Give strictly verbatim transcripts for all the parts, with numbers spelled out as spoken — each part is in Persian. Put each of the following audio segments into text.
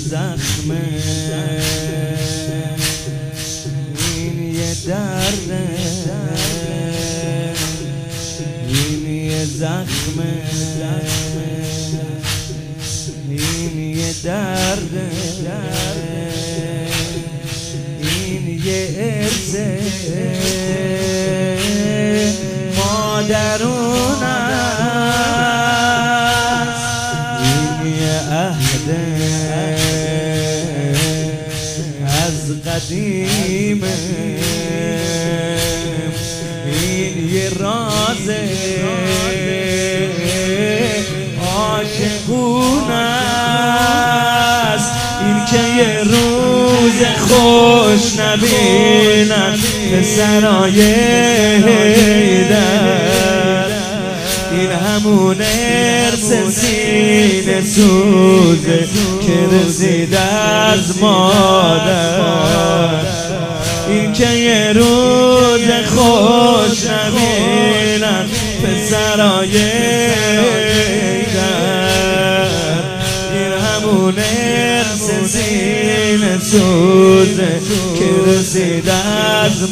زخمه، این یه درده، این یه زخمه، این یه درده، این یه ارزه مادرون است، این یه عهده از قدیمه، این یه رازه عاشقون است، این که یه روز خوش نبینن پسرای حیدر، این همون ارث سینه سوزه که رسید از مادر، این که یه روز خوش نبینن پسرای حیدر، این همون ارث سینه سوزه که رسید از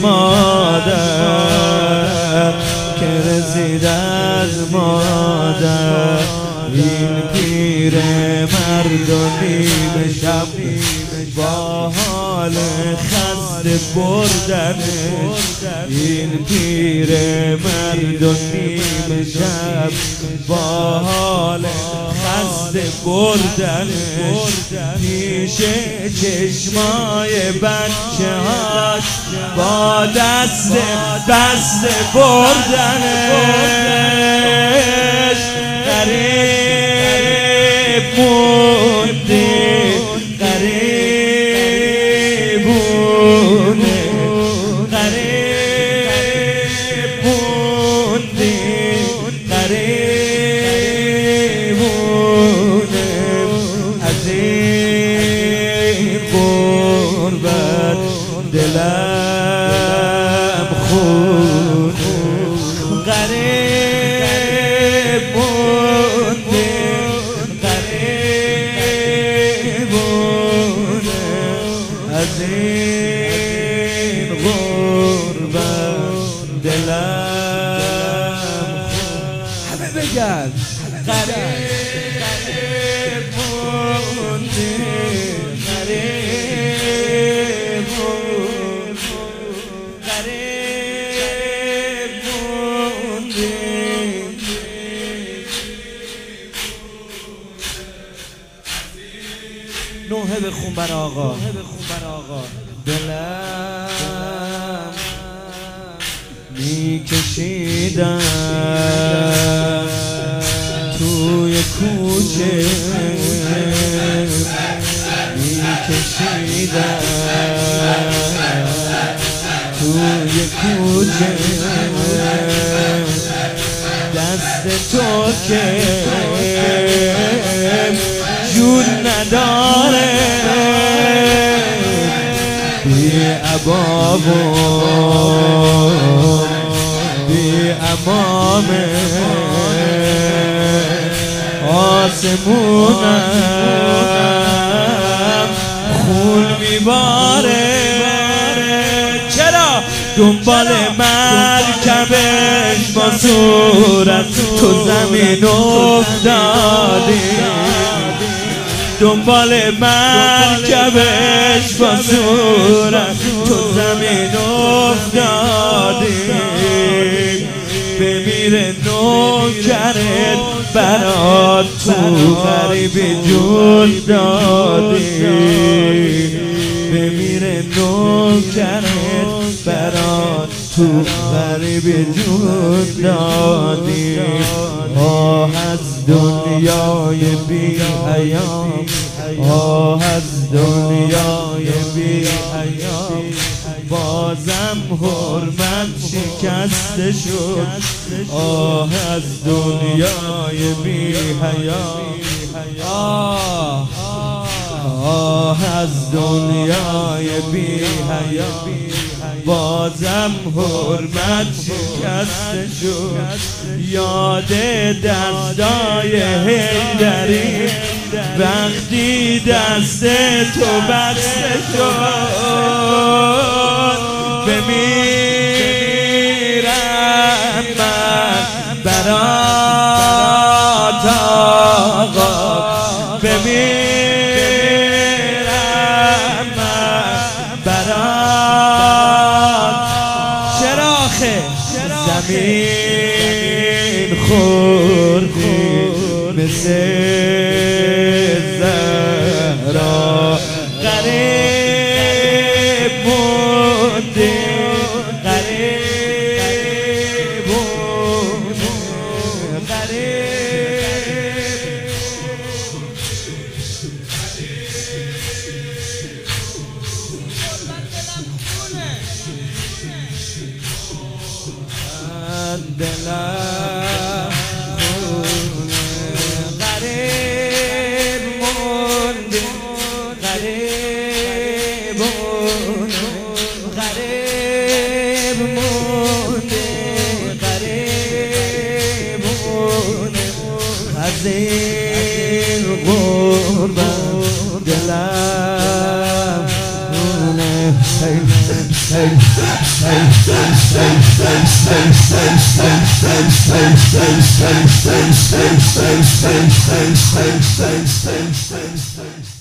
مادر، که رسید از مادر. این پیر مرد و نیم شب با حال خسته بردنش، این پیر مرد و نیم شب با حال خسته بردنش، پیش چشمای بچه هاش با دست دست بردنش، غریب موندی غریبونه، غریب موندی غریبونه، از این غربت دلم خونه، غریب موندی غریبونه، از این غربت دلم خونه. همه بگن غریب موندی غریب غریب موندی. نوحه بخون بر آقا، دلم میکشیدم توی کوچه، میکشیدم توی کوچه، دست تو که جون نداره، بی عبابم بی امامه، آسمونم خون میباره، چرا دنبال مرکبش با صورت تو زمین افتادی، دنبال مرکبش با صورت تو زمین افتادی، بمیره نوکرت برات تو غریبی جون دادی، بمیره نوکرت برات تو غریبی جون دادی. آه از دنیای بی حیام، آه از دنیای بی حیام، بازم حرمت شکسته شد، آه از دنیای بی حیام، آه آه از دنیای بی حیام، بازم حرمت شکسته شد. یاد دستای حیدری وقتی دست تو بسته شد بمیرم من برات آقا بمیرم من برات چراخه زمین خوردی مثل زهرا غریب موندی غریب موندی غریب دلم غریب موندی غریب موندی غریب موندی غریب موندی از این غربت دلم Stay,